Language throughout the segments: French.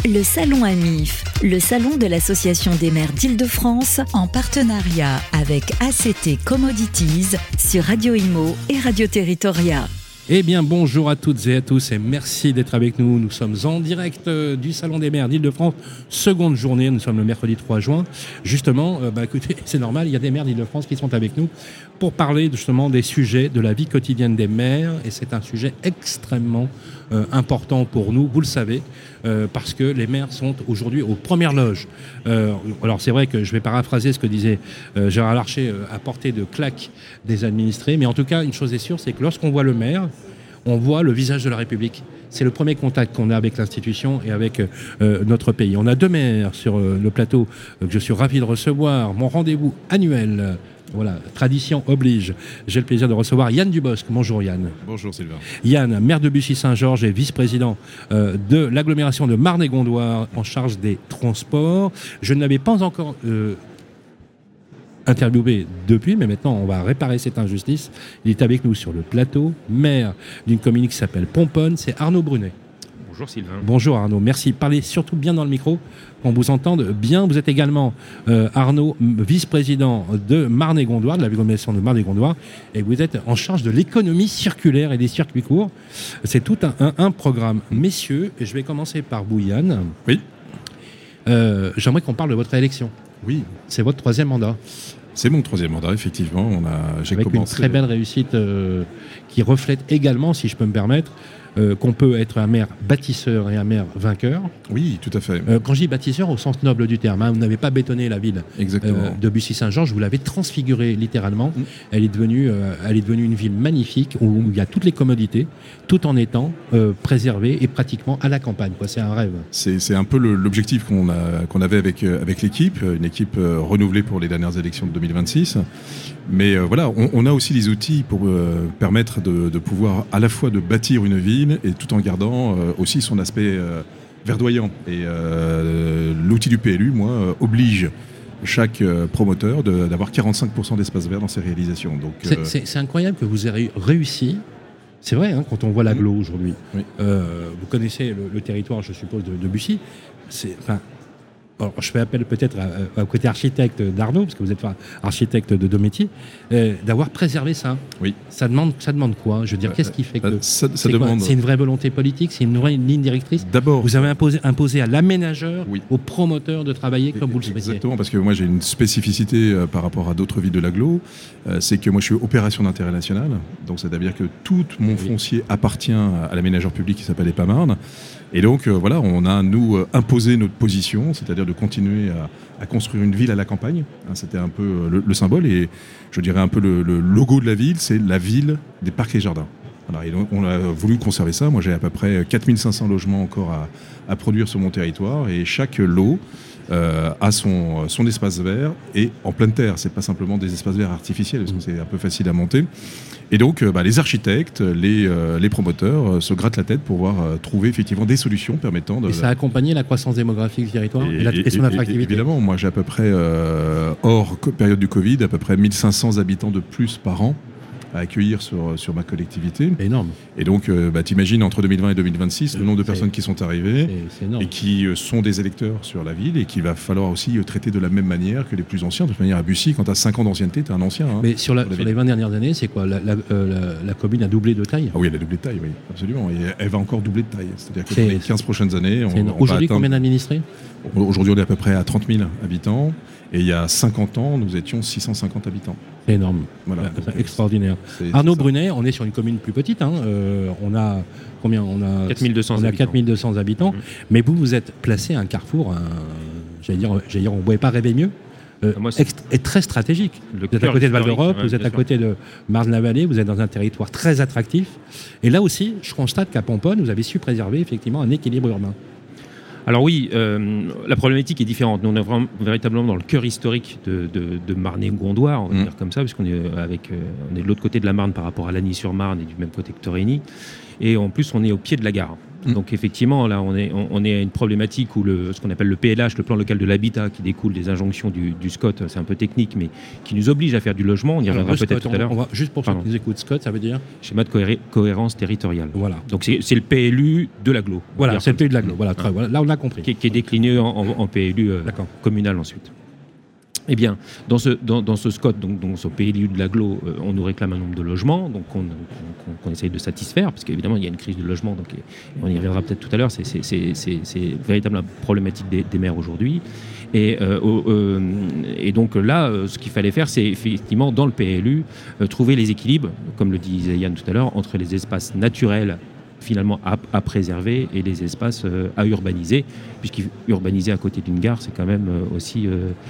Le Salon AMIF, le salon de l'Association des maires d'Île-de-France, en partenariat avec ACT Commodities sur Radio Imo et Radio Territoria. Eh bien, bonjour à toutes et à tous et merci d'être avec nous. Nous sommes en direct du Salon des maires d'Île-de-France, seconde journée. Nous sommes le mercredi 3 juin. Justement, écoutez, c'est normal, il y a des maires d'Île-de-France qui sont avec nous pour parler justement des sujets de la vie quotidienne des maires. Et c'est un sujet extrêmement important pour nous, vous le savez, parce que les maires sont aujourd'hui aux premières loges. Alors c'est vrai que je vais paraphraser ce que disait Gérard Larcher à portée de claque des administrés, mais en tout cas, une chose est sûre, c'est que lorsqu'on voit le maire, on voit le visage de la République. C'est le premier contact qu'on a avec l'institution et avec notre pays. On a deux maires sur le plateau que je suis ravi de recevoir. Mon rendez-vous annuel, voilà, tradition oblige. J'ai le plaisir de recevoir Yann Dubosc. Bonjour Yann. Bonjour Sylvain. Yann, maire de Bussy-Saint-Georges et vice-président de l'agglomération de Marne-et-Gondoire en charge des transports. Je ne l'avais pas encore interviewé depuis, mais maintenant on va réparer cette injustice. Il est avec nous sur le plateau, maire d'une commune qui s'appelle Pomponne, c'est Arnaud Brunet. Bonjour Sylvain. Bonjour Arnaud, merci. Parlez surtout bien dans le micro, qu'on vous entende bien. Vous êtes également, Arnaud, vice-président de Marne-et-Gondoire, de l'agglomération de Marne-et-Gondoire, et vous êtes en charge de l'économie circulaire et des circuits courts. C'est tout un programme. Messieurs, je vais commencer par vous Yann. Oui. J'aimerais qu'on parle de votre élection. Oui. C'est votre troisième mandat. C'est mon troisième mandat, effectivement. J'ai avec commencé... une très belle réussite qui reflète également, si je peux me permettre, qu'on peut être un maire bâtisseur et un maire vainqueur. Oui, tout à fait. Quand je dis bâtisseur, au sens noble du terme, hein, vous n'avez pas bétonné la ville de Bussy-Saint-Georges, vous l'avez transfigurée littéralement. Elle est devenue une ville magnifique où il y a toutes les commodités, tout en étant préservée et pratiquement à la campagne. Quoi. C'est un rêve. C'est un peu l'objectif qu'on avait avec l'équipe, une équipe renouvelée pour les dernières élections de 2026. Mais voilà, on a aussi les outils pour permettre de pouvoir à la fois de bâtir une ville et tout en gardant aussi son aspect verdoyant. Et l'outil du PLU, moi, oblige chaque promoteur d'avoir 45% d'espace vert dans ses réalisations. Donc, c'est incroyable que vous ayez réussi. C'est vrai, hein, quand on voit l'agglo aujourd'hui. Oui. Vous connaissez le territoire, je suppose, de Bussy. Alors, je fais appel peut-être au côté architecte d'Arnaud, parce que vous êtes architecte de deux métiers, d'avoir préservé ça. Oui. Ça demande quoi? Je veux dire, qu'est-ce qui fait que c'est une vraie volonté politique, c'est une vraie ligne directrice? D'abord, vous avez imposé à l'aménageur, au promoteur de travailler comme vous le souhaitez. Exactement, parce que moi j'ai une spécificité par rapport à d'autres villes de l'agglo, c'est que moi je suis opération d'intérêt national, donc c'est-à-dire que tout mon foncier appartient à l'aménageur public qui s'appelle EPAMarne. Et donc, voilà, on a, nous, imposé notre position, c'est-à-dire de continuer à construire une ville à la campagne. C'était un peu le symbole et je dirais un peu le logo de la ville, c'est la ville des parcs et jardins. Voilà, et donc, on a voulu conserver ça. Moi, j'ai à peu près 4500 logements encore à produire sur mon territoire et chaque lot a son espace vert et en pleine terre. C'est pas simplement des espaces verts artificiels parce que c'est un peu facile à monter. Et donc, les architectes, les promoteurs se grattent la tête pour pouvoir trouver effectivement des solutions permettant de... Et ça a accompagné la croissance démographique du territoire et son attractivité. Évidemment, moi j'ai à peu près, hors période du Covid, à peu près 1500 habitants de plus par an à accueillir sur ma collectivité. C'est énorme. Et donc, t'imagines, entre 2020 et 2026, le nombre de personnes qui sont arrivées et qui sont des électeurs sur la ville et qu'il va falloir aussi traiter de la même manière que les plus anciens. De toute manière, à Bussy, quand tu as 5 ans d'ancienneté, tu es un ancien. Hein, mais sur les 20 dernières années, c'est quoi la commune a doublé de taille? Ah oui, elle a doublé de taille, oui, absolument. Et elle va encore doubler de taille. C'est-à-dire que dans les 15 prochaines années, aujourd'hui, combien d'administrés? Aujourd'hui, on est à peu près à 30 000 habitants. Et il y a 50 ans, nous étions 650 habitants. C'est énorme. Voilà, c'est extraordinaire. Arnaud Brunet, on est sur une commune plus petite. Hein. On a combien? On a 4200 habitants. Mais vous êtes placé à un carrefour, j'allais dire, on ne pouvait pas rêver mieux. Est très stratégique. Vous êtes à côté de Val d'Europe, vous êtes à côté de Marne-la-Vallée, vous êtes dans un territoire très attractif. Et là aussi, je constate qu'à Pomponne, vous avez su préserver effectivement un équilibre urbain. Alors oui, la problématique est différente. Nous, on est véritablement dans le cœur historique de Marne-et-Gondoire, on va dire comme ça, puisqu'on est on est de l'autre côté de la Marne par rapport à Lagny-sur-Marne et du même côté que Torigny. Et en plus, on est au pied de la gare. Donc effectivement, là, on est à une problématique où ce qu'on appelle le PLH, le plan local de l'habitat, qui découle des injonctions du SCOT, c'est un peu technique, mais qui nous oblige à faire du logement. On y reviendra peut-être tout à l'heure. Juste pour ceux qui nous écoutent, SCOT, ça veut dire schéma de cohérence territoriale. Voilà. Donc c'est le PLU de l'agglo. Voilà, c'est le PLU de l'agglo. Voilà, là on a compris. Qui est décliné en PLU communal ensuite. Eh bien, dans ce SCOT, donc ce PLU de l'agglo, on nous réclame un nombre de logements, donc qu'on essaye de satisfaire, parce qu'évidemment, il y a une crise de logement, donc on y reviendra peut-être tout à l'heure, c'est véritablement la problématique des maires aujourd'hui. Et donc là, ce qu'il fallait faire, c'est effectivement, dans le PLU, trouver les équilibres, comme le disait Yann tout à l'heure, entre les espaces naturels finalement à préserver et les espaces à urbaniser, puisqu'urbaniser à côté d'une gare, c'est quand même aussi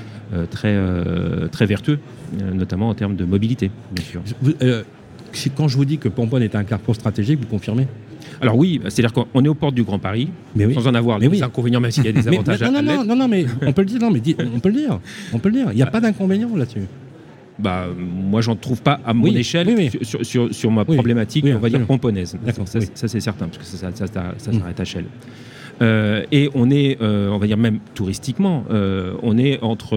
très vertueux, notamment en termes de mobilité, bien sûr. Quand je vous dis que Pomponne est un carrefour stratégique, vous confirmez ? Alors oui, c'est-à-dire qu'on est aux portes du Grand Paris, sans en avoir les inconvénients, même s'il y a des avantages à l'être. Non, mais on peut le dire. On peut le dire. Il n'y a pas d'inconvénient là-dessus. Moi, j'en trouve pas à mon échelle sur ma problématique, on va dire pomponnaise. Ça, c'est certain, parce que ça s'arrête à Chelles. Et on est, on va dire même touristiquement, on est entre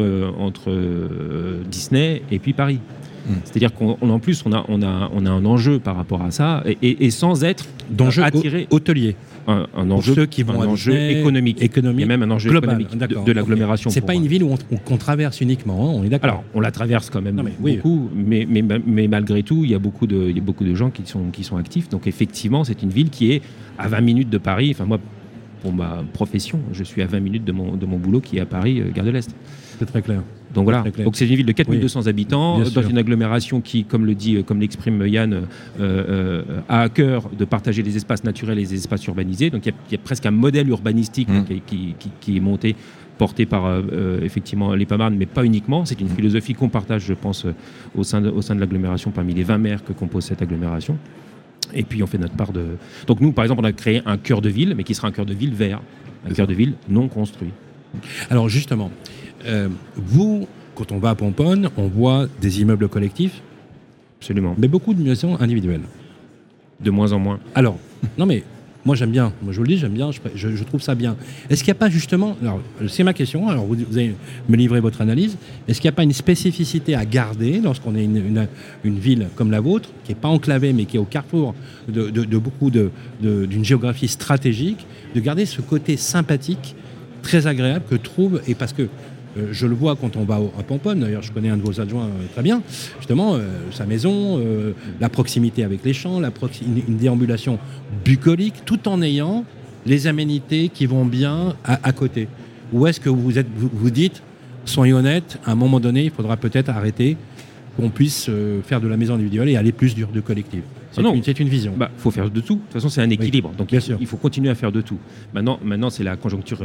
Disney et puis Paris. C'est-à-dire qu'en plus, on a un enjeu par rapport à ça, et sans être attiré hôtelier. Un enjeu, ceux qui vont un enjeu économique. Il y a même un enjeu global, économique de l'agglomération. C'est pas une ville qu'on traverse uniquement, on est d'accord. Alors, on la traverse quand même beaucoup, mais malgré tout, il y a beaucoup de gens qui sont actifs. Donc effectivement, c'est une ville qui est à 20 minutes de Paris. Enfin, moi, pour ma profession, je suis à 20 minutes de mon boulot qui est à Paris, Gare de l'Est. C'est très clair. Donc voilà, donc c'est une ville de 4200 habitants, dans une agglomération qui, comme l'exprime Yann, a à cœur de partager les espaces naturels et les espaces urbanisés. Donc il y a presque un modèle urbanistique qui est monté, porté par effectivement les Pamarnes, mais pas uniquement. C'est une philosophie qu'on partage, je pense, au sein de l'agglomération, parmi les 20 maires que compose cette agglomération. Et puis on fait notre part de... Donc nous, par exemple, on a créé un cœur de ville, mais qui sera un cœur de ville vert, un cœur de ville non construit. Alors justement, vous, quand on va à Pomponne, on voit des immeubles collectifs. Absolument. Mais beaucoup de maisons individuelles. De moins en moins. Alors, non mais, moi j'aime bien, moi je vous le dis, j'aime bien, je trouve ça bien. Est-ce qu'il n'y a pas justement, alors c'est ma question, alors vous allez me livrer votre analyse, est-ce qu'il n'y a pas une spécificité à garder lorsqu'on est une ville comme la vôtre, qui n'est pas enclavée mais qui est au carrefour de beaucoup d'une géographie stratégique, de garder ce côté sympathique, très agréable que trouve, et parce que je le vois quand on va à Pomponne, d'ailleurs je connais un de vos adjoints très bien, justement, sa maison, la proximité avec les champs, une déambulation bucolique, tout en ayant les aménités qui vont bien à côté. Ou est-ce que vous dites, soyez honnête, à un moment donné, il faudra peut-être arrêter qu'on puisse faire de la maison individuelle et aller plus dur de collectif. C'est une vision. Il faut faire de tout. De toute façon, c'est un équilibre. Donc, il faut continuer à faire de tout. Maintenant c'est la conjoncture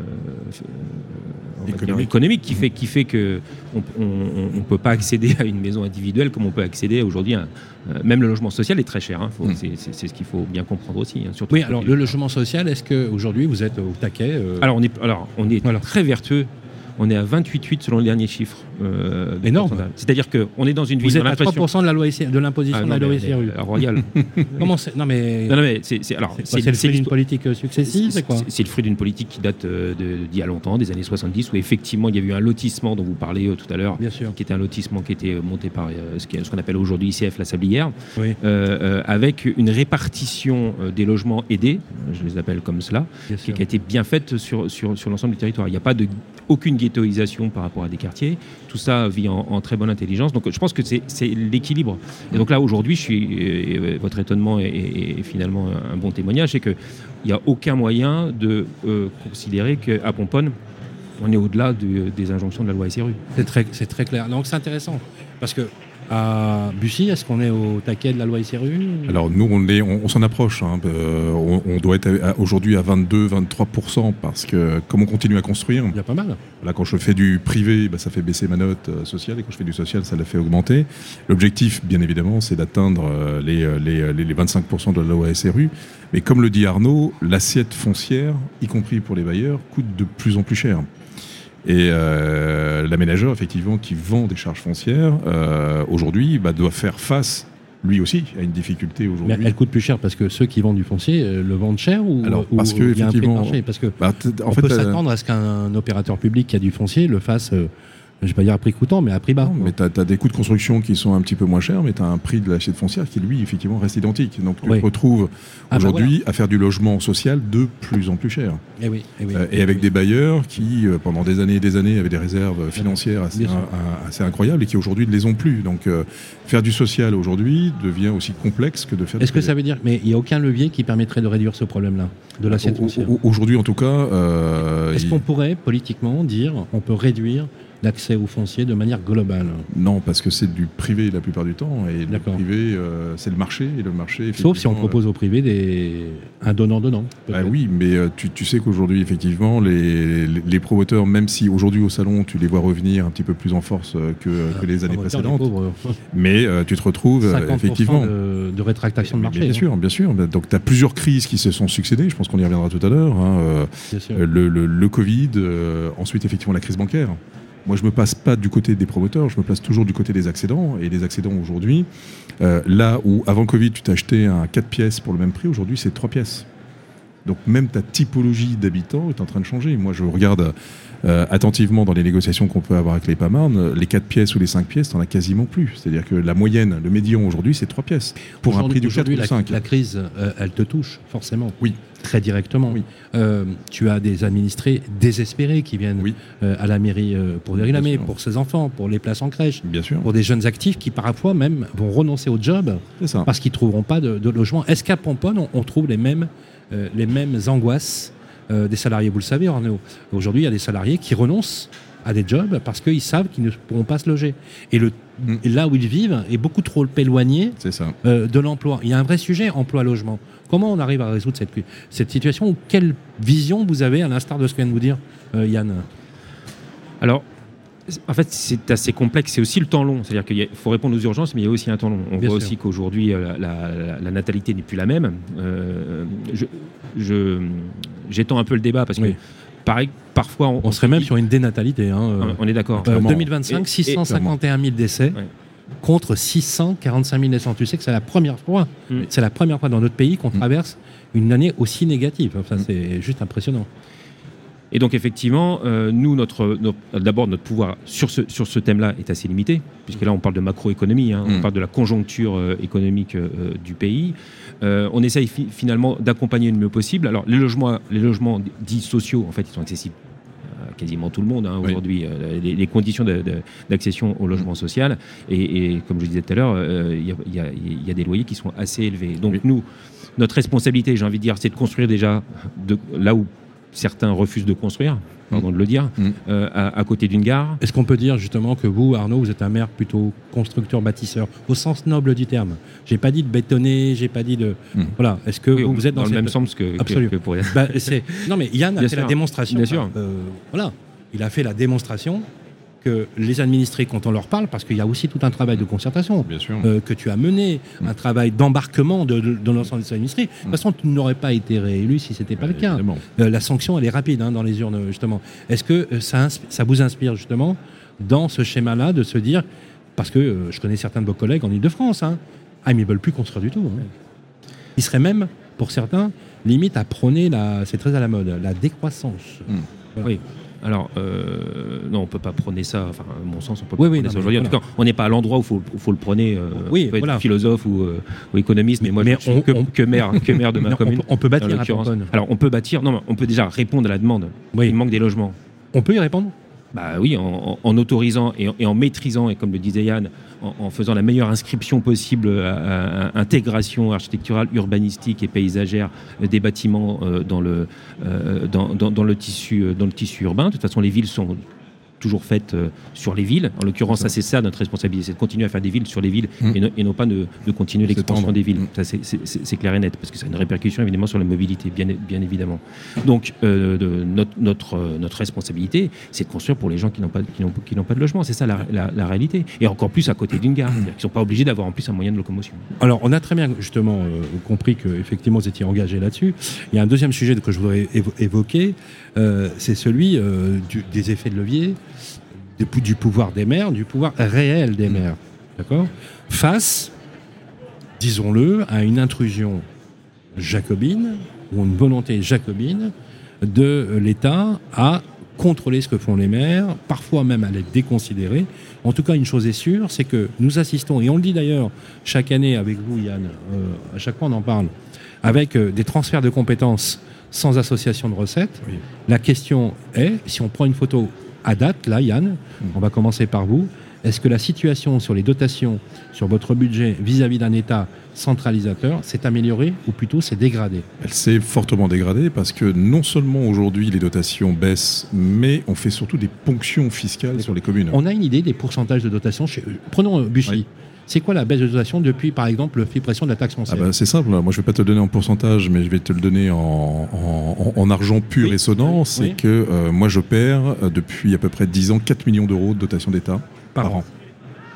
économique qui fait que on peut pas accéder à une maison individuelle comme on peut accéder aujourd'hui à... Même le logement social est très cher. C'est ce qu'il faut bien comprendre aussi. Surtout alors le logement social, est-ce qu'aujourd'hui vous êtes au taquet Alors, on est très vertueux. On est à 28,8 selon les derniers chiffres. Énorme. C'est-à-dire qu'on est dans une ville... Vous êtes à 3% de l'imposition de la loi SRU. Royale. Comment c'est ? Non mais c'est le fruit d'une politique successive, c'est quoi ? C'est le fruit d'une politique qui date d'il y a longtemps, des années 70, où effectivement il y a eu un lotissement dont vous parlez tout à l'heure, qui était un lotissement qui était monté par ce qu'on appelle aujourd'hui ICF La Sablière, avec une répartition des logements aidés, je les appelle comme cela, qui a été bien faite sur l'ensemble du territoire. Il n'y a pas aucune ghettoisation par rapport à des quartiers. Tout ça vit en très bonne intelligence. Donc je pense que c'est l'équilibre. Et donc là, aujourd'hui, votre étonnement est finalement un bon témoignage, c'est qu'il n'y a aucun moyen de considérer qu'à Pomponne, on est au-delà des injonctions de la loi SRU. C'est très clair. Donc c'est intéressant. Parce que à Bussy, est-ce qu'on est au taquet de la loi SRU ? Alors nous, on s'en approche. On doit être aujourd'hui à 22-23% parce que comme on continue à construire... Il y a pas mal. Là, quand je fais du privé, ça fait baisser ma note sociale, et quand je fais du social, ça la fait augmenter. L'objectif, bien évidemment, c'est d'atteindre les 25% de la loi SRU. Mais comme le dit Arnaud, l'assiette foncière, y compris pour les bailleurs, coûte de plus en plus cher. Et l'aménageur, effectivement, qui vend des charges foncières, aujourd'hui, doit faire face lui aussi a une difficulté aujourd'hui. Mais elle coûte plus cher parce que ceux qui vendent du foncier le vendent cher ou parce que il y a un prix de effectivement, marché? Parce que on peut s'attendre à ce qu'un opérateur public qui a du foncier le fasse, je ne vais pas dire à prix coûtant, mais à prix bas. Non, mais tu as des coûts de construction qui sont un petit peu moins chers, mais tu as un prix de l'assiette foncière qui, lui, effectivement, reste identique. Donc tu te retrouves aujourd'hui à faire du logement social de plus en plus cher. Et avec des bailleurs qui, pendant des années et des années, avaient des réserves financières assez incroyables et qui aujourd'hui ne les ont plus. Donc faire du social aujourd'hui devient aussi complexe que de faire Est-ce que ça veut dire, mais il n'y a aucun levier qui permettrait de réduire ce problème-là, de l'assiette foncière? Aujourd'hui, en tout cas... Est-ce qu'on pourrait, politiquement, dire on peut réduire l'accès au foncier de manière globale? Non, parce que c'est du privé la plupart du temps, et le privé, c'est le marché, et le marché... Sauf si on propose au privé un donnant-donnant. Oui, mais tu sais qu'aujourd'hui, effectivement, les promoteurs, même si aujourd'hui au salon, tu les vois revenir un petit peu plus en force que les années précédentes, mais tu te retrouves effectivement... de rétractation de marché. Bien sûr. Donc tu as plusieurs crises qui se sont succédées, je pense qu'on y reviendra tout à l'heure. Le Covid, ensuite effectivement la crise bancaire. Moi, je ne me place pas du côté des promoteurs, je me place toujours du côté des accédants. Et les accédants aujourd'hui, là où avant le Covid, tu t'achetais un 4 pièces pour le même prix, aujourd'hui, c'est 3 pièces. Donc même ta typologie d'habitants est en train de changer. Moi, je regarde attentivement dans les négociations qu'on peut avoir avec les PAMARN, les 4 pièces ou les 5 pièces, t'en as quasiment plus. C'est-à-dire que la moyenne, le médian aujourd'hui, c'est 3 pièces. Pour un prix du 4 ou 5. La crise, elle te touche, forcément. Oui. Très directement. Oui. Tu as des administrés désespérés qui viennent à la mairie pour réclamer, pour ses enfants, pour les places en crèche, bien sûr. Pour des jeunes actifs qui parfois même vont renoncer au job parce qu'ils ne trouveront pas de logement. Est-ce qu'à Pomponne, on trouve les mêmes angoisses des salariés? Vous le savez, Arnaud, aujourd'hui, il y a des salariés qui renoncent à des jobs parce qu'ils savent qu'ils ne pourront pas se loger. Et là où ils vivent est beaucoup trop éloigné de l'emploi. Il y a un vrai sujet emploi-logement. Comment on arrive à résoudre cette situation? Quelle vision vous avez, à l'instar de ce que vient de vous dire Yann? Alors, en fait, c'est assez complexe. C'est aussi le temps long. C'est-à-dire qu'il faut répondre aux urgences, mais il y a aussi un temps long. On voit aussi qu'aujourd'hui, la natalité n'est plus la même. J'étends un peu le débat parce que, pareil, parfois... On serait même sur une dénatalité. On est d'accord. 2025, 651 000 décès. Contre 645 000 naissances. Tu sais que c'est la première fois. C'est la première fois dans notre pays qu'on traverse une année aussi négative. Enfin, c'est juste impressionnant. Et donc effectivement, nous, d'abord notre pouvoir sur ce thème-là est assez limité, puisque là on parle de macroéconomie, on parle de la conjoncture économique du pays. On essaye finalement d'accompagner le mieux possible. Alors les logements dits sociaux, en fait, ils sont accessibles à quasiment tout le monde aujourd'hui. Les conditions d'accession au logement social, et comme je disais tout à l'heure, il y a des loyers qui sont assez élevés. Donc nous, notre responsabilité, j'ai envie de dire, c'est de construire déjà là où certains refusent de construire, pardon de le dire, à côté d'une gare. Est-ce qu'on peut dire justement que vous, Arnaud, vous êtes un maire plutôt constructeur-bâtisseur, au sens noble du terme? J'ai pas dit de bétonner, j'ai pas dit de... Voilà. Est-ce que vous êtes dans le même sens que pour... Non, mais Yann a fait la démonstration. Bien sûr. Voilà. Il a fait la démonstration que les administrés, quand on leur parle, parce qu'il y a aussi tout un travail de concertation, que tu as mené, un travail d'embarquement de l'ensemble des administrés. De toute façon, tu n'aurais pas été réélu si ce n'était pas le cas. La sanction, elle est rapide dans les urnes, justement. Est-ce que ça vous inspire, justement, dans ce schéma-là, de se dire, parce que je connais certains de vos collègues en Ile-de-France, mais ils ne veulent plus construire du tout. Ils seraient même, pour certains, limite à prôner, c'est très à la mode, la décroissance. Voilà. Oui. Alors, non, on ne peut pas prôner ça. Enfin, à mon sens, on peut pas prôner ça aujourd'hui. En tout cas, on n'est pas à l'endroit où il faut le prôner. On peut être philosophe ou économiste, mais moi, je suis que maire de ma commune. On peut bâtir à Pomponne. Alors, on peut bâtir. Non, on peut déjà répondre à la demande. Il manque des logements. On peut y répondre? Bah oui, en autorisant et en maîtrisant, et comme le disait Yann, en faisant la meilleure inscription possible à intégration architecturale, urbanistique et paysagère des bâtiments dans le tissu urbain. De toute façon, les villes sont toujours faites sur les villes. En l'occurrence, ça c'est ça notre responsabilité, c'est de continuer à faire des villes sur les villes et non pas de continuer l'expansion des villes. Ça c'est clair et net, parce que ça a une répercussion évidemment sur la mobilité, bien évidemment. Donc notre responsabilité, c'est de construire pour les gens qui n'ont pas de logement. C'est ça la réalité. Et encore plus à côté d'une gare, c'est-à-dire qu'ils ne sont pas obligés d'avoir en plus un moyen de locomotion. Alors on a très bien justement compris que effectivement vous étiez engagé là-dessus. Il y a un deuxième sujet que je voudrais évoquer, c'est celui des effets de levier, du pouvoir des maires, du pouvoir réel des maires, d'accord, face disons-le, à une intrusion jacobine, ou une volonté jacobine de l'État à contrôler ce que font les maires, parfois même à les déconsidérer. En tout cas, une chose est sûre, c'est que nous assistons, et on le dit d'ailleurs chaque année avec vous, Yann, à chaque fois on en parle, avec des transferts de compétences sans association de recettes. Oui. La question est, si on prend une photo à date, là, Yann, on va commencer par vous, est-ce que la situation sur les dotations, sur votre budget vis-à-vis d'un État centralisateur s'est améliorée ou plutôt s'est dégradée ? Elle s'est fortement dégradée parce que non seulement aujourd'hui les dotations baissent, mais on fait surtout des ponctions fiscales sur les communes. On a une idée des pourcentages de dotations Prenons Buchy. Oui. C'est quoi la baisse de dotation depuis, par exemple, la suppression de la taxe foncière ? C'est simple. Moi, je ne vais pas te le donner en pourcentage, mais je vais te le donner en argent pur et sonnant. C'est que moi, je perds depuis à peu près 10 ans 4 millions d'euros de dotation d'État par an. Waouh !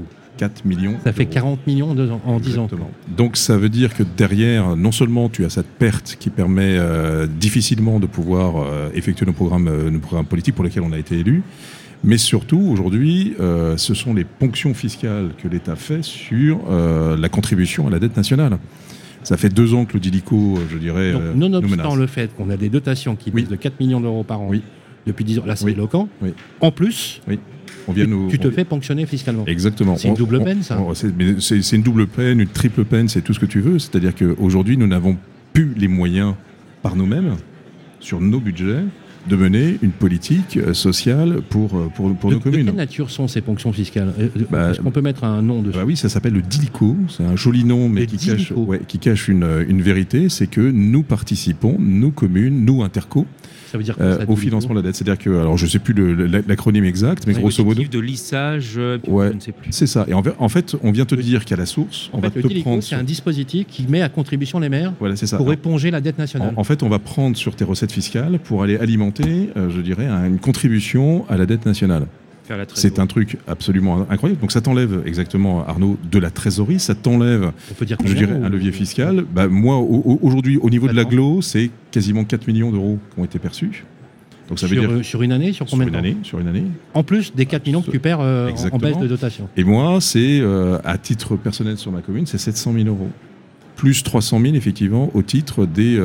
4 millions. Ça fait 40 millions en 10 ans. Donc ça veut dire que derrière, non seulement tu as cette perte qui permet difficilement de pouvoir effectuer nos programmes politiques pour lesquels on a été élu, mais surtout aujourd'hui, ce sont les ponctions fiscales que l'État fait sur la contribution à la dette nationale. Ça fait 2 ans que le Dilico, je dirais, donc, nonobstant le fait qu'on a des dotations qui baissent de 4 millions d'euros par an depuis 10 ans, là c'est éloquent, en plus... Tu te fais ponctionner fiscalement. Exactement. C'est une double peine, ça ? C'est une double peine, une triple peine, c'est tout ce que tu veux. C'est-à-dire qu'aujourd'hui, nous n'avons plus les moyens par nous-mêmes, sur nos budgets, de mener une politique sociale pour nos communes. De quelle nature sont ces ponctions fiscales ? Est-ce qu'on peut mettre un nom dessus ? Oui, ça s'appelle le Dilico. C'est un joli nom, mais qui cache une vérité. C'est que nous participons, nous communes, nous interco, ça veut dire au financement de la dette. C'est-à-dire que, alors je ne sais plus l'acronyme exact, mais grosso modo... de lissage, je ne sais plus. C'est ça. Et en fait, on vient te dire qu'à la source, on va te prendre... C'est un dispositif qui met à contribution les maires pour éponger la dette nationale. En fait, on va prendre sur tes recettes fiscales pour aller alimenter, je dirais, une contribution à la dette nationale. C'est un truc absolument incroyable. Donc ça t'enlève exactement, Arnaud, de la trésorerie, ça t'enlève, je dirais, un levier fiscal. Moi, aujourd'hui, au niveau de l'agglo, c'est quasiment 4 millions d'euros qui ont été perçus. Donc ça veut dire sur une année, sur combien de temps ? Sur une année. En plus des 4 millions que tu perds en baisse de dotation. Et moi, c'est, à titre personnel sur ma commune, c'est 700 000 euros. Plus 300 000, effectivement, au titre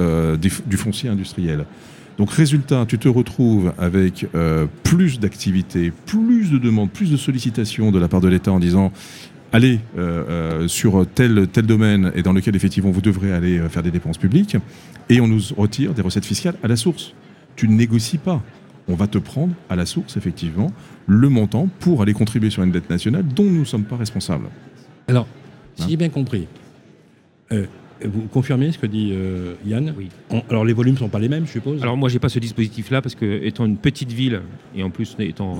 du foncier industriel. Donc résultat, tu te retrouves avec plus d'activités, plus de demandes, plus de sollicitations de la part de l'État en disant allez sur tel domaine et dans lequel effectivement vous devrez aller faire des dépenses publiques, et on nous retire des recettes fiscales à la source. Tu ne négocies pas. On va te prendre à la source effectivement le montant pour aller contribuer sur une dette nationale dont nous ne sommes pas responsables. Alors, si j'ai bien compris, vous confirmez ce que dit Yann ? Oui. Alors les volumes ne sont pas les mêmes, je suppose ? Alors moi, j'ai pas ce dispositif-là parce que étant une petite ville et en plus étant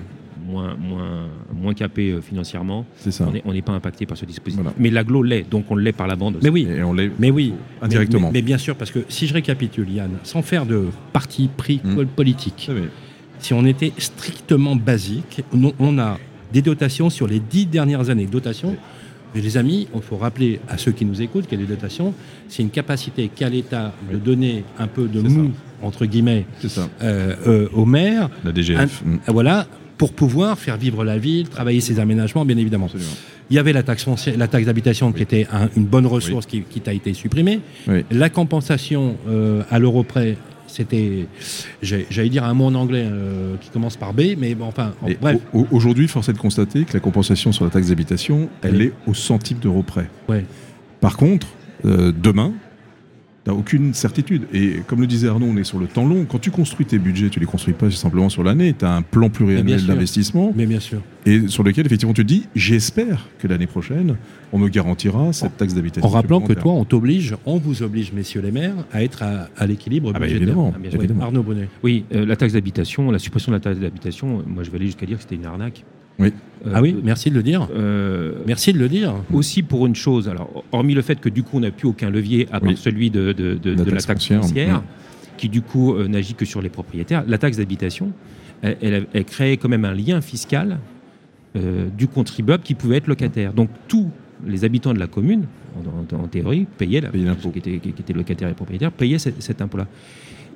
moins capé financièrement, on n'est pas impacté par ce dispositif. Voilà. Mais l'agglo l'est, donc on l'est par la bande aussi. Mais oui, et on l'est indirectement. Mais bien sûr, parce que si je récapitule, Yann, sans faire de parti pris politique, si on était strictement basique, on a des dotations sur les 10 dernières années. Dotations. Mais les amis, il faut rappeler à ceux qui nous écoutent que les dotations, c'est une capacité qu'a l'État de donner un peu de mou, entre guillemets, aux maires. La DGF. Voilà, pour pouvoir faire vivre la ville, travailler ses aménagements, bien évidemment. Absolument. Il y avait la taxe foncière, la taxe d'habitation qui était une bonne ressource qui t'a été supprimée. Oui. La compensation à l'euro près, c'était, j'allais dire un mot en anglais qui commence par B, mais bon, enfin, bref. Aujourd'hui, force est de constater que la compensation sur la taxe d'habitation, elle est au centime d'euro près. Ouais. Par contre, demain, tu n'as aucune certitude. Et comme le disait Arnaud, on est sur le temps long. Quand tu construis tes budgets, tu ne les construis pas simplement sur l'année. Tu as un plan pluriannuel d'investissement. Mais bien sûr. Et sur lequel, effectivement, tu te dis, j'espère que l'année prochaine, on me garantira cette taxe d'habitation. En rappelant que toi, on vous oblige, messieurs les maires, à être à l'équilibre budgétaire. Évidemment. Arnaud Bonnet. Oui, la taxe d'habitation, la suppression de la taxe d'habitation, moi je vais aller jusqu'à dire que c'était une arnaque. Oui. Merci de le dire. Merci de le dire. Aussi pour une chose, alors hormis le fait que du coup on n'a plus aucun levier à part celui de la taxe foncière, qui du coup n'agit que sur les propriétaires, la taxe d'habitation, elle crée quand même un lien fiscal du contribuable qui pouvait être locataire. Donc tous les habitants de la commune, en théorie, payaient l'impôt. Qui étaient locataires et propriétaires, payaient cet impôt-là.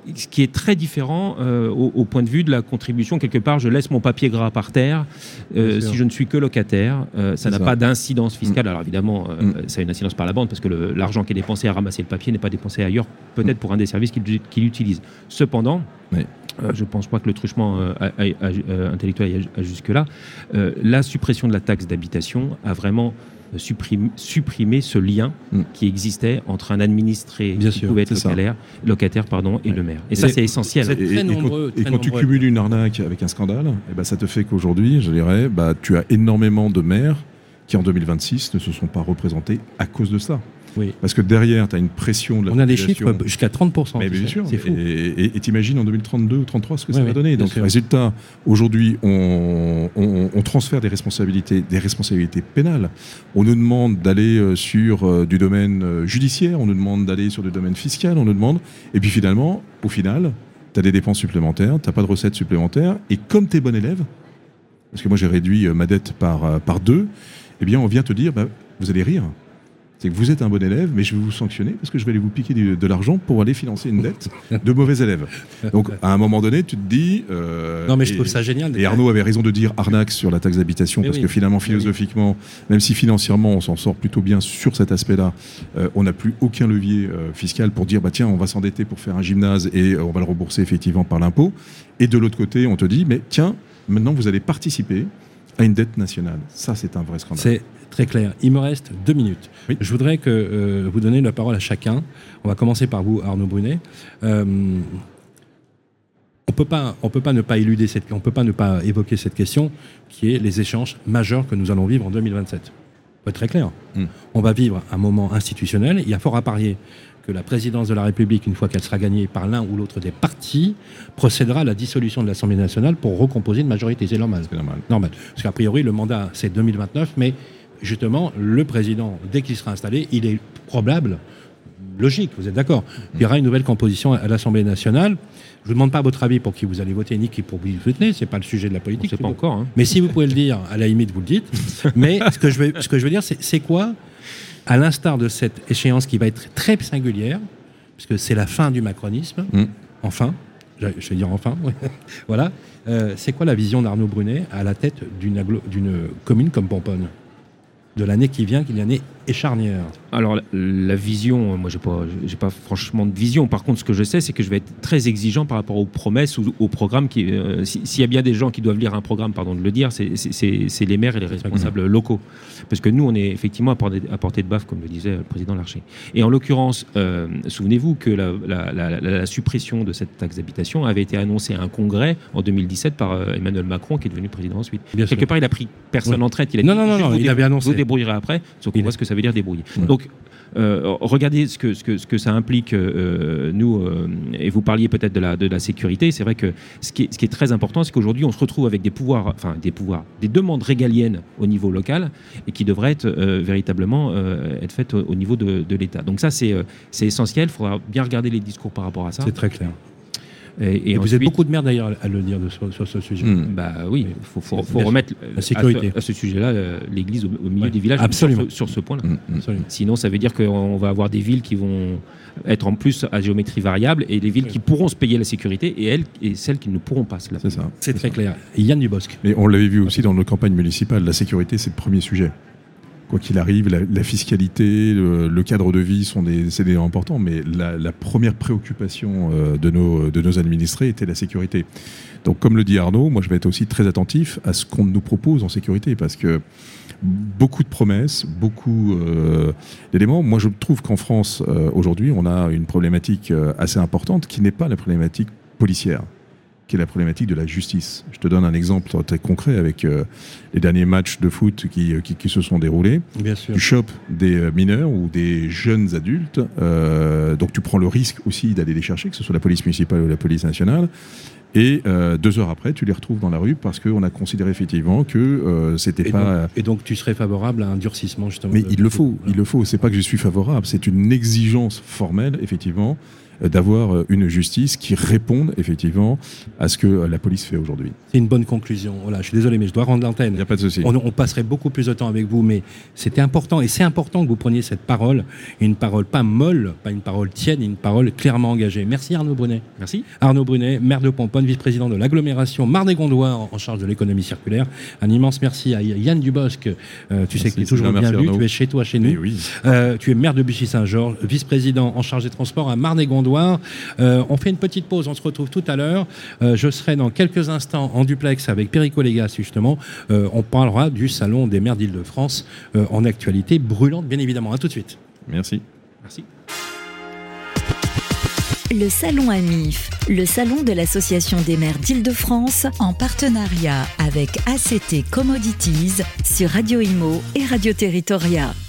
ce qui est très différent au point de vue de la contribution. Quelque part, je laisse mon papier gras par terre. Si je ne suis que locataire, ça n'a pas d'incidence fiscale. Alors évidemment, ça a une incidence par la bande parce que l'argent qui est dépensé à ramasser le papier n'est pas dépensé ailleurs, peut-être pour un des services qu'il utilise. Cependant, je ne pense pas que le truchement intellectuel aille jusque-là. La suppression de la taxe d'habitation a vraiment supprimer ce lien qui existait entre un administré qui pouvait être locataire et le maire. Et ça, c'est essentiel. Et quand tu cumules une arnaque avec un scandale, ça te fait qu'aujourd'hui, je dirais, tu as énormément de maires qui, en 2026, ne se sont pas représentés à cause de ça. Oui. Parce que derrière, tu as une pression de la population. On a des chiffres jusqu'à 30%. Mais bien sûr. C'est fou. Et t'imagines en 2032 ou 2033 ce que ça va donner. Donc, résultat, aujourd'hui, on transfère des responsabilités pénales. On nous demande d'aller sur du domaine judiciaire, on nous demande d'aller sur du domaine fiscal, on nous demande. Et puis finalement, au final, tu as des dépenses supplémentaires, tu n'as pas de recettes supplémentaires. Et comme tu es bon élève, parce que moi j'ai réduit ma dette par 2, eh bien on vient te dire, vous allez rire. C'est que vous êtes un bon élève, mais je vais vous sanctionner parce que je vais aller vous piquer de l'argent pour aller financer une dette de mauvais élèves. Donc, à un moment donné, tu te dis... non, mais je trouve ça génial. Et Arnaud avait raison de dire arnaque sur la taxe d'habitation, parce que finalement, philosophiquement, même si financièrement, on s'en sort plutôt bien sur cet aspect-là, on n'a plus aucun levier fiscal pour dire, tiens, on va s'endetter pour faire un gymnase et on va le rembourser effectivement par l'impôt. Et de l'autre côté, on te dit, mais tiens, maintenant, vous allez participer à une dette nationale. Ça, c'est un vrai scandale. C'est très clair. Il me reste 2 minutes. Oui. Je voudrais que vous donniez la parole à chacun. On va commencer par vous, Arnaud Brunet. On peut pas ne pas éluder on peut pas ne pas évoquer cette question qui est les échanges majeurs que nous allons vivre en 2027. Faut être très clair. On va vivre un moment institutionnel. Il y a fort à parier que la présidence de la République, une fois qu'elle sera gagnée par l'un ou l'autre des partis, procédera à la dissolution de l'Assemblée nationale pour recomposer une majorité. C'est normal. Normal. Parce qu'a priori, le mandat, c'est 2029, mais justement, le président, dès qu'il sera installé, il est probable, logique, vous êtes d'accord, il y aura une nouvelle composition à l'Assemblée nationale. Je ne vous demande pas votre avis pour qui vous allez voter, ni qui pour qui vous soutenez, ce n'est pas le sujet de la politique. On ne sait pas encore. Hein. Mais si vous pouvez le dire, à la limite, vous le dites. Mais ce que je veux dire, c'est quoi, à l'instar de cette échéance qui va être très singulière, puisque c'est la fin du macronisme, enfin, je vais dire enfin, voilà, c'est quoi la vision d'Arnaud Brunet à la tête d'une commune comme Pomponne ? De l'année qui vient, qui est une année charnière. Alors, la vision, moi, j'ai pas franchement de vision. Par contre, ce que je sais, c'est que je vais être très exigeant par rapport aux promesses ou aux programmes. S'il y a bien des gens qui doivent lire un programme, pardon de le dire, c'est les maires et les responsables locaux. Parce que nous, on est effectivement à portée de baffe, comme le disait le président Larcher. Et en l'occurrence, souvenez-vous que la suppression de cette taxe d'habitation avait été annoncée à un congrès en 2017 par Emmanuel Macron, qui est devenu président ensuite. Quelque part, il a pris personne en traite. Il a dit, non, il avait annoncé. Vous débrouillerez après, sauf qu'on voit ce que ça veut dire débrouiller. Donc, regardez ce que ça implique, nous, et vous parliez peut-être de la sécurité. C'est vrai que ce qui est très important, c'est qu'aujourd'hui, on se retrouve avec des demandes régaliennes au niveau local et qui devraient être véritablement être faites au niveau de l'État. Donc ça, c'est essentiel. Il faudra bien regarder les discours par rapport à ça. C'est très clair. Et vous ensuite, êtes beaucoup de maire d'ailleurs à le dire sur ce sujet. Oui, il faut remettre la sécurité. À ce sujet-là l'église au milieu des villages. Absolument. Sur ce point-là. Sinon, ça veut dire qu'on va avoir des villes qui vont être en plus à géométrie variable et les villes qui pourront se payer la sécurité et celles qui ne pourront pas se la payer. C'est très clair. Et Yann Dubosc. Mais on l'avait vu aussi dans nos campagnes municipales. La sécurité, c'est le premier sujet. Quoi qu'il arrive, la fiscalité, le cadre de vie c'est des éléments importants, mais la première préoccupation de nos administrés était la sécurité. Donc, comme le dit Arnaud, moi je vais être aussi très attentif à ce qu'on nous propose en sécurité, parce que beaucoup de promesses, beaucoup d'éléments. Moi je trouve qu'en France, aujourd'hui, on a une problématique assez importante qui n'est pas la problématique policière, qui est la problématique de la justice. Je te donne un exemple très concret avec les derniers matchs de foot qui se sont déroulés. Bien sûr. Tu chopes des mineurs ou des jeunes adultes, donc tu prends le risque aussi d'aller les chercher, que ce soit la police municipale ou la police nationale, Et 2 heures après, tu les retrouves dans la rue parce qu'on a considéré effectivement que c'était pas... Et donc tu serais favorable à un durcissement justement? Mais il le faut. C'est pas que je suis favorable, c'est une exigence formelle, effectivement, d'avoir une justice qui réponde effectivement à ce que la police fait aujourd'hui. C'est une bonne conclusion. Voilà, je suis désolé, mais je dois rendre l'antenne. Il n'y a pas de souci. On passerait beaucoup plus de temps avec vous, mais c'était important. Et c'est important que vous preniez cette parole, et une parole pas molle, pas une parole tiède, une parole clairement engagée. Merci Arnaud Brunet. Merci. Arnaud Brunet, maire de Pomponne, vice-président de l'agglomération Marne-et-Gondoire en charge de l'économie circulaire. Un immense merci à Yann Dubosc. Tu sais qu'il est toujours bienvenu. Tu es chez toi, chez nous. Oui. Tu es maire de Bussy-Saint-Georges, vice-président en charge des transports à Marne-et-Gondoire. On fait une petite pause, on se retrouve tout à l'heure. Je serai dans quelques instants en duplex avec Perico Légas, justement. On parlera du Salon des maires d'Île-de-France en actualité brûlante, bien évidemment. À tout de suite. Merci. Merci. Le Salon AMIF, le salon de l'Association des maires d'Île-de-France, en partenariat avec ACT Commodities sur Radio Imo et Radio Territoria.